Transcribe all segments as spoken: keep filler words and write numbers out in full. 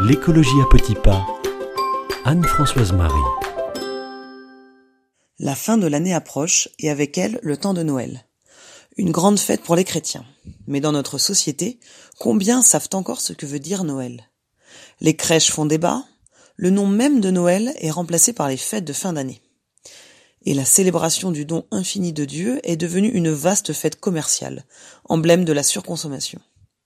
L'écologie à petits pas. Anne-Françoise Marie. La fin de l'année approche et avec elle le temps de Noël. Une grande fête pour les chrétiens. Mais dans notre société, combien savent encore ce que veut dire Noël ? Les crèches font débat, le nom même de Noël est remplacé par les fêtes de fin d'année. Et la célébration du don infini de Dieu est devenue une vaste fête commerciale, emblème de la surconsommation.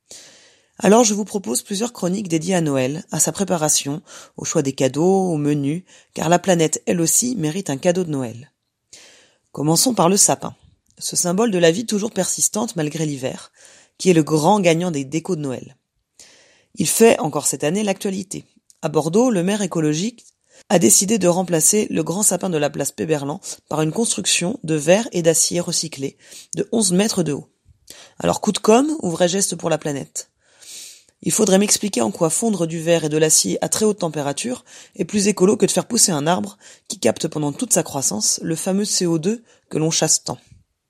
Alors je vous propose plusieurs chroniques dédiées à Noël, à sa préparation, au choix des cadeaux, au menu, car la planète elle aussi mérite un cadeau de Noël. Commençons par le sapin, ce symbole de la vie toujours persistante malgré l'hiver, qui est le grand gagnant des décos de Noël. Il fait encore cette année l'actualité. À Bordeaux, le maire écologique a décidé de remplacer le grand sapin de la place Péberlan par une construction de verre et d'acier recyclé de onze mètres de haut. Alors coup de com' ou vrai geste pour la planète ? Il faudrait m'expliquer en quoi fondre du verre et de l'acier à très haute température est plus écolo que de faire pousser un arbre qui capte pendant toute sa croissance le fameux C O deux que l'on chasse tant.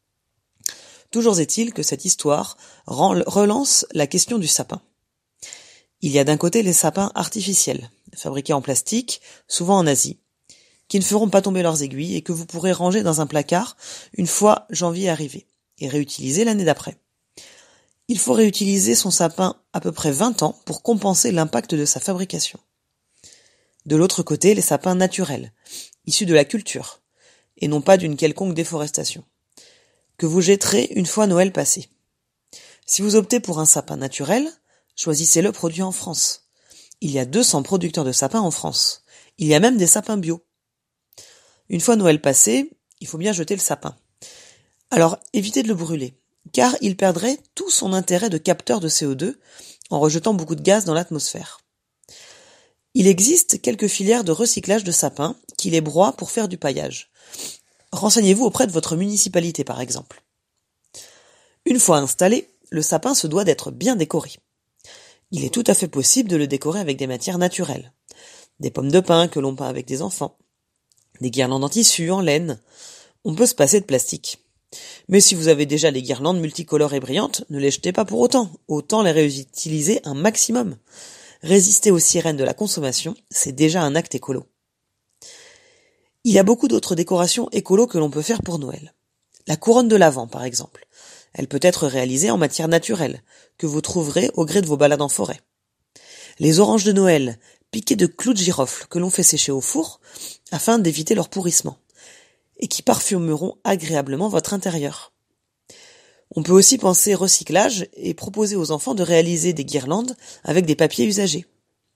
Toujours est-il que cette histoire relance la question du sapin. Il y a d'un côté les sapins artificiels, fabriqués en plastique, souvent en Asie, qui ne feront pas tomber leurs aiguilles et que vous pourrez ranger dans un placard une fois janvier arrivé, et réutiliser l'année d'après. Il faut réutiliser son sapin à peu près vingt ans pour compenser l'impact de sa fabrication. De l'autre côté, les sapins naturels, issus de la culture, et non pas d'une quelconque déforestation, que vous jetterez une fois Noël passé. Si vous optez pour un sapin naturel, choisissez-le produit en France. Il y a deux cents producteurs de sapins en France. Il y a même des sapins bio. Une fois Noël passé, il faut bien jeter le sapin. Alors, évitez de le brûler, car il perdrait tout son intérêt de capteur de C O deux en rejetant beaucoup de gaz dans l'atmosphère. Il existe quelques filières de recyclage de sapins qui les broient pour faire du paillage. Renseignez-vous auprès de votre municipalité par exemple. Une fois installé, le sapin se doit d'être bien décoré. Il est tout à fait possible de le décorer avec des matières naturelles. Des pommes de pin que l'on peint avec des enfants. Des guirlandes en tissu, en laine. On peut se passer de plastique. Mais si vous avez déjà les guirlandes multicolores et brillantes, ne les jetez pas pour autant. Autant les réutiliser un maximum. Résister aux sirènes de la consommation, c'est déjà un acte écolo. Il y a beaucoup d'autres décorations écolo que l'on peut faire pour Noël. La couronne de l'Avent, par exemple. Elle peut être réalisée en matière naturelle, que vous trouverez au gré de vos balades en forêt. Les oranges de Noël, piquées de clous de girofle que l'on fait sécher au four, afin d'éviter leur pourrissement, et qui parfumeront agréablement votre intérieur. On peut aussi penser recyclage et proposer aux enfants de réaliser des guirlandes avec des papiers usagés.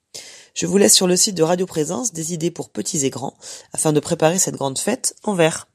Je vous laisse sur le site de Radio Présence des idées pour petits et grands, afin de préparer cette grande fête en verre.